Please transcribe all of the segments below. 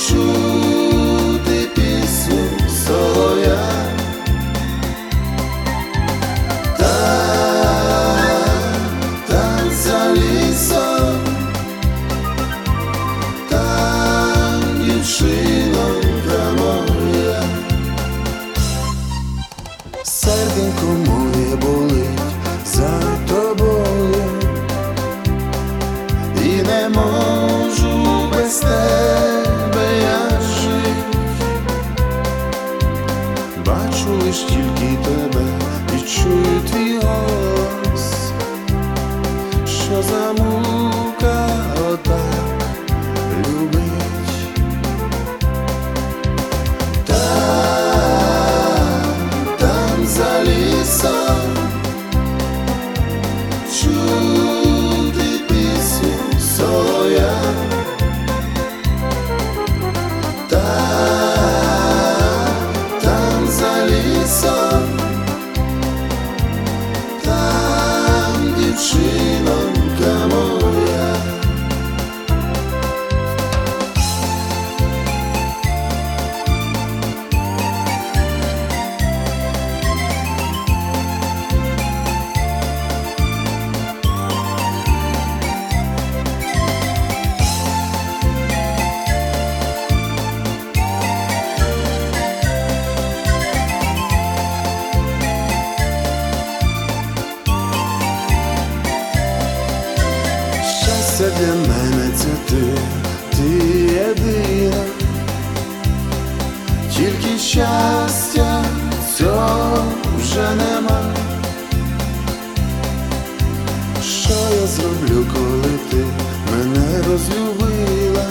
чути пісню солов'я. Там за лісом, там дівчинонька моя. Серденько моє болить за тобою, і не можу без тебе я жить. Бачу лиш тільки тебе і чую твій голос. Що за мука отак любить? Там за лісом чути пісню солов'я. Там за лісом, там дівчинонька моя. Щастя для мене це ти єдина, тільки щастя цього вже нема. Що я зроблю, коли ти мене розлюбила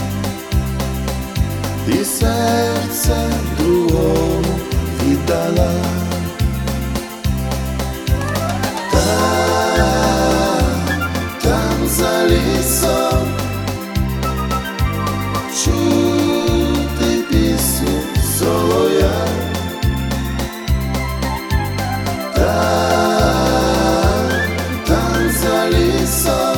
і серце другому віддала? Там за лісом чути пісню солов'я. Там за лісом